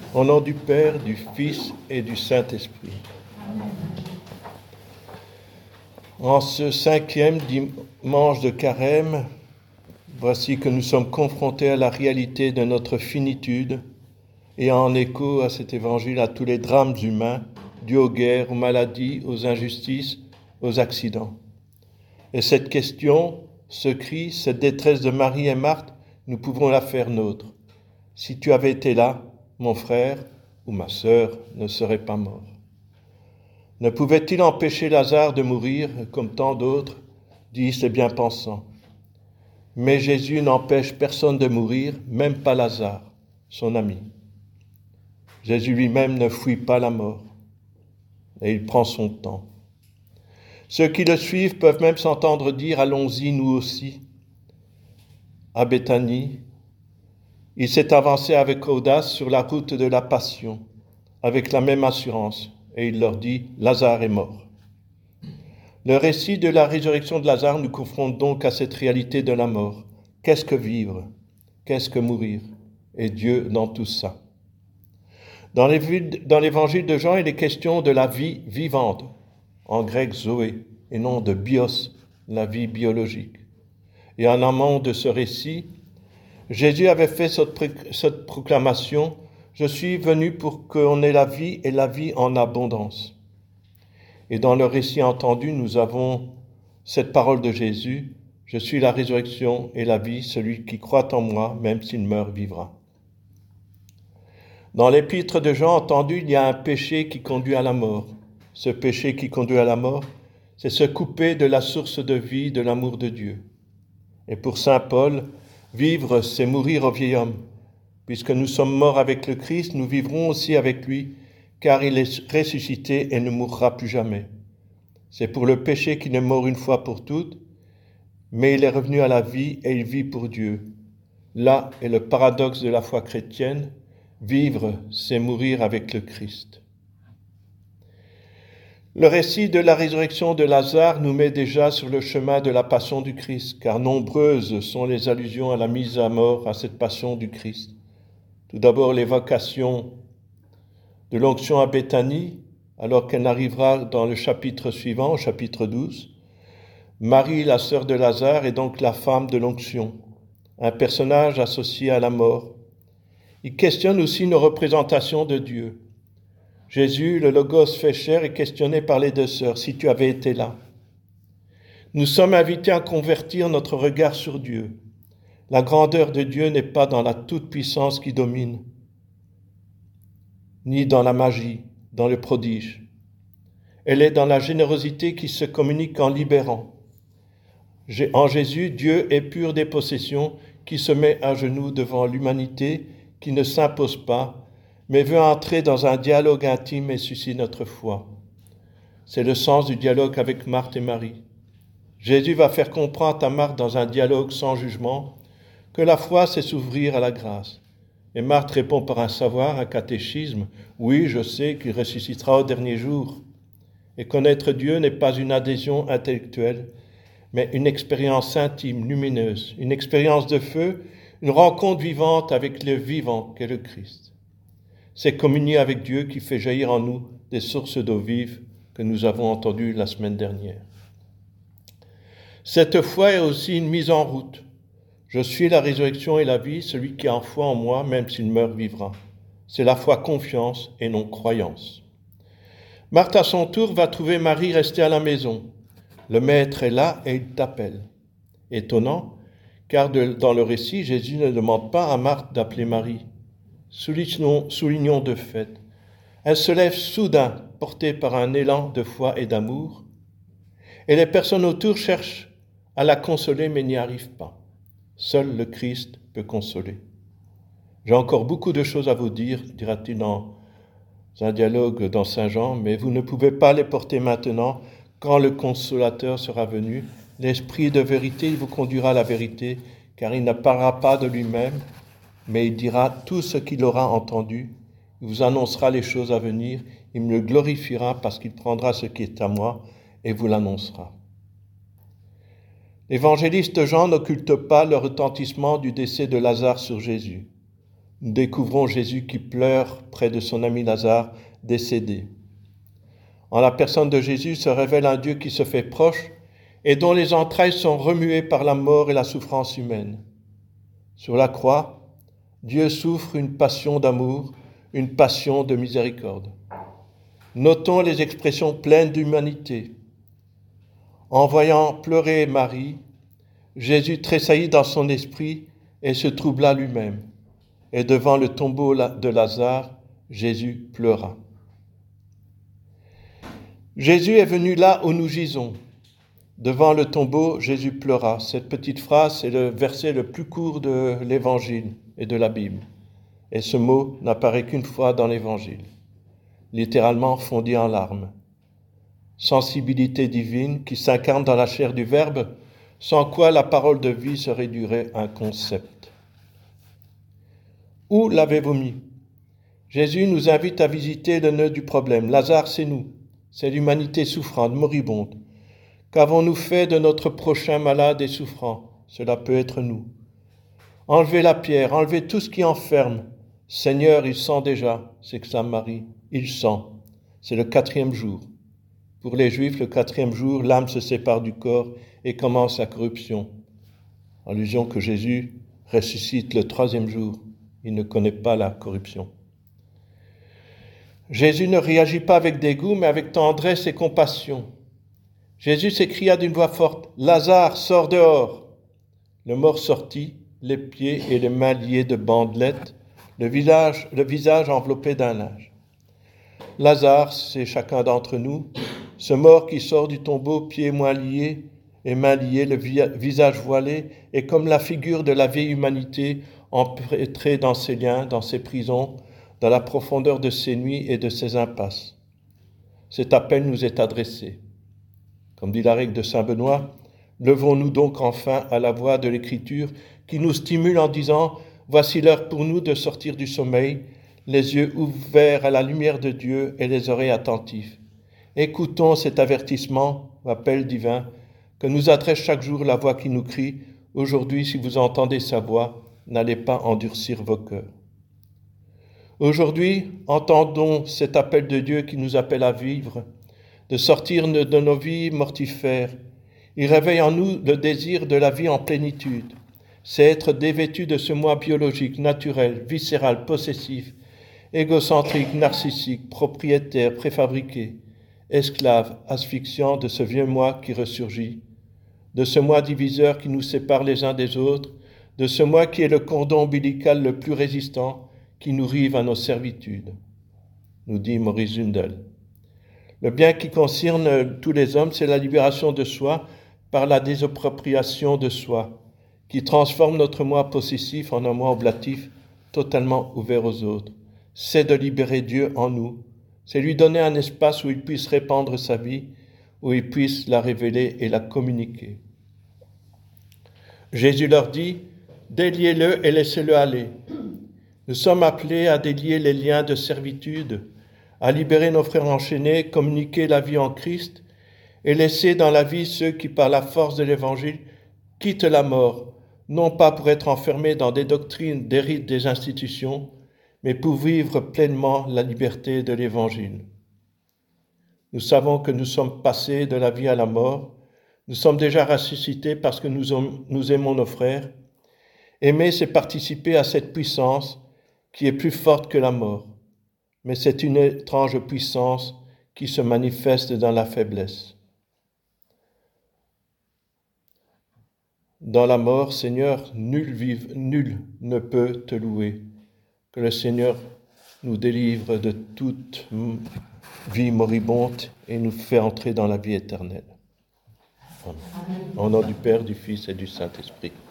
Au nom du Père, du Fils et du Saint-Esprit. En ce 5e dimanche de Carême, voici que nous sommes confrontés à la réalité de notre finitude et en écho à cet évangile à tous les drames humains, dus aux guerres, aux maladies, aux injustices, aux accidents. Et cette question, ce cri, cette détresse de Marie et Marthe, nous pouvons la faire nôtre. Si tu avais été là, mon frère ou ma sœur ne serait pas mort. Ne pouvait-il empêcher Lazare de mourir, comme tant d'autres, disent les bien-pensants. Mais Jésus n'empêche personne de mourir, même pas Lazare, son ami. Jésus lui-même ne fuit pas la mort, et il prend son temps. Ceux qui le suivent peuvent même s'entendre dire « Allons-y, nous aussi ». À Béthanie, il s'est avancé avec audace sur la route de la Passion, avec la même assurance, et il leur dit « Lazare est mort ». Le récit de la résurrection de Lazare nous confronte donc à cette réalité de la mort. Qu'est-ce que vivre? Qu'est-ce que mourir? Et Dieu dans tout ça. Dans l'évangile de Jean, il est question de la vie vivante, en grec zoé, et non de bios, la vie biologique. Et en amont de ce récit, Jésus avait fait cette proclamation « Je suis venu pour qu'on ait la vie et la vie en abondance ». Et dans le récit entendu, nous avons cette parole de Jésus « Je suis la résurrection et la vie, celui qui croit en moi, même s'il meurt, vivra ». Dans l'épître de Jean entendu, il y a un péché qui conduit à la mort. Ce péché qui conduit à la mort, c'est se couper de la source de vie, de l'amour de Dieu. Et pour saint Paul, vivre, c'est mourir au vieil homme. Puisque nous sommes morts avec le Christ, nous vivrons aussi avec lui, car il est ressuscité et ne mourra plus jamais. C'est pour le péché qu'il est mort une fois pour toutes, mais il est revenu à la vie et il vit pour Dieu. Là est le paradoxe de la foi chrétienne. Vivre, c'est mourir avec le Christ. Le récit de la résurrection de Lazare nous met déjà sur le chemin de la passion du Christ, car nombreuses sont les allusions à la mise à mort, à cette passion du Christ. Tout d'abord, l'évocation de l'onction à Béthanie, alors qu'elle arrivera dans le chapitre suivant, au chapitre 12. Marie, la sœur de Lazare, est donc la femme de l'onction, un personnage associé à la mort. Il questionne aussi nos représentations de Dieu. Jésus, le Logos fait chair, est questionné par les deux sœurs, si tu avais été là. Nous sommes invités à convertir notre regard sur Dieu. La grandeur de Dieu n'est pas dans la toute-puissance qui domine, ni dans la magie, dans le prodige. Elle est dans la générosité qui se communique en libérant. En Jésus, Dieu est pur des possessions, qui se met à genoux devant l'humanité, qui ne s'impose pas, mais veut entrer dans un dialogue intime et suscite notre foi. C'est le sens du dialogue avec Marthe et Marie. Jésus va faire comprendre à Marthe dans un dialogue sans jugement que la foi, c'est s'ouvrir à la grâce. Et Marthe répond par un savoir, un catéchisme. Oui, je sais qu'il ressuscitera au dernier jour. Et connaître Dieu n'est pas une adhésion intellectuelle, mais une expérience intime, lumineuse, une expérience de feu, une rencontre vivante avec le vivant qu'est le Christ. C'est communier avec Dieu qui fait jaillir en nous des sources d'eau vive que nous avons entendues la semaine dernière. Cette foi est aussi une mise en route. Je suis la résurrection et la vie, celui qui a foi en moi, même s'il meurt, vivra. C'est la foi confiance et non croyance. Marthe, à son tour, va trouver Marie restée à la maison. Le maître est là et il t'appelle. Étonnant, car dans le récit, Jésus ne demande pas à Marthe d'appeler Marie. Soulignons de fait. Elle se lève soudain, portée par un élan de foi et d'amour, et les personnes autour cherchent à la consoler mais n'y arrivent pas. Seul le Christ peut consoler. J'ai encore beaucoup de choses à vous dire, dira-t-il dans un dialogue dans Saint Jean, mais vous ne pouvez pas les porter maintenant. Quand le consolateur sera venu, l'Esprit de vérité, il vous conduira à la vérité, car il ne parlera pas de lui-même, mais il dira tout ce qu'il aura entendu, il vous annoncera les choses à venir, il me le glorifiera parce qu'il prendra ce qui est à moi et vous l'annoncera. L'évangéliste Jean n'occulte pas le retentissement du décès de Lazare sur Jésus. nous découvrons Jésus qui pleure près de son ami Lazare décédé. En la personne de Jésus se révèle un Dieu qui se fait proche et dont les entrailles sont remuées par la mort et la souffrance humaine. Sur la croix, Dieu souffre une passion d'amour, une passion de miséricorde. Notons les expressions pleines d'humanité. En voyant pleurer Marie, Jésus tressaillit dans son esprit et se troubla lui-même. Et devant le tombeau de Lazare, Jésus pleura. Jésus est venu là où nous gisons. Devant le tombeau, Jésus pleura. Cette petite phrase est le verset le plus court de l'Évangile et de la Bible. Et ce mot n'apparaît qu'une fois dans l'Évangile, littéralement fondit en larmes. Sensibilité divine qui s'incarne dans la chair du Verbe, sans quoi la parole de vie se réduirait à un concept. Où l'avez-vous mis ? Jésus nous invite à visiter le nœud du problème. Lazare, c'est nous, c'est l'humanité souffrante, moribonde. Qu'avons-nous fait de notre prochain malade et souffrant ? Cela peut être nous. Enlevez la pierre, enlevez tout ce qui enferme. Seigneur, il sent déjà, s'exclame Marie, il sent. C'est le 4e jour. Pour les Juifs, le 4e jour, l'âme se sépare du corps et commence la corruption. Allusion que Jésus ressuscite le 3e jour. Il ne connaît pas la corruption. Jésus ne réagit pas avec dégoût, mais avec tendresse et compassion. Jésus s'écria d'une voix forte, « Lazare, sors dehors !» Le mort sortit, les pieds et les mains liés de bandelettes, le visage enveloppé d'un linge. Lazare, c'est chacun d'entre nous, ce mort qui sort du tombeau, pieds et mains liés, le visage voilé, est comme la figure de la vieille humanité empêtrée dans ses liens, dans ses prisons, dans la profondeur de ses nuits et de ses impasses. Cet appel nous est adressé. Comme dit la règle de saint Benoît, levons-nous donc enfin à la voix de l'Écriture qui nous stimule en disant « Voici l'heure pour nous de sortir du sommeil, les yeux ouverts à la lumière de Dieu et les oreilles attentives. Écoutons cet avertissement, appel divin, que nous adresse chaque jour la voix qui nous crie « Aujourd'hui, si vous entendez sa voix, n'allez pas endurcir vos cœurs. » Aujourd'hui, entendons cet appel de Dieu qui nous appelle à vivre, de sortir de nos vies mortifères. Il réveille en nous le désir de la vie en plénitude. C'est être dévêtu de ce moi biologique, naturel, viscéral, possessif, égocentrique, narcissique, propriétaire, préfabriqué, esclave, asphyxiant de ce vieux moi qui ressurgit, de ce moi diviseur qui nous sépare les uns des autres, de ce moi qui est le cordon ombilical le plus résistant, qui nous rive à nos servitudes, nous dit Maurice Zundel. Le bien qui concerne tous les hommes, c'est la libération de soi par la désappropriation de soi, qui transforme notre moi possessif en un moi oblatif totalement ouvert aux autres. C'est de libérer Dieu en nous, c'est lui donner un espace où il puisse répandre sa vie, où il puisse la révéler et la communiquer. Jésus leur dit, déliez-le et laissez-le aller. Nous sommes appelés à délier les liens de servitude, à libérer nos frères enchaînés, communiquer la vie en Christ et laisser dans la vie ceux qui, par la force de l'Évangile, quittent la mort, non pas pour être enfermés dans des doctrines, des rites, des institutions, mais pour vivre pleinement la liberté de l'Évangile. Nous savons que nous sommes passés de la vie à la mort, nous sommes déjà ressuscités parce que nous aimons nos frères. Aimer, c'est participer à cette puissance qui est plus forte que la mort, mais c'est une étrange puissance qui se manifeste dans la faiblesse. Dans la mort, Seigneur, nul ne peut te louer. Que le Seigneur nous délivre de toute vie moribonde et nous fait entrer dans la vie éternelle. Amen. Au nom du Père, du Fils et du Saint-Esprit.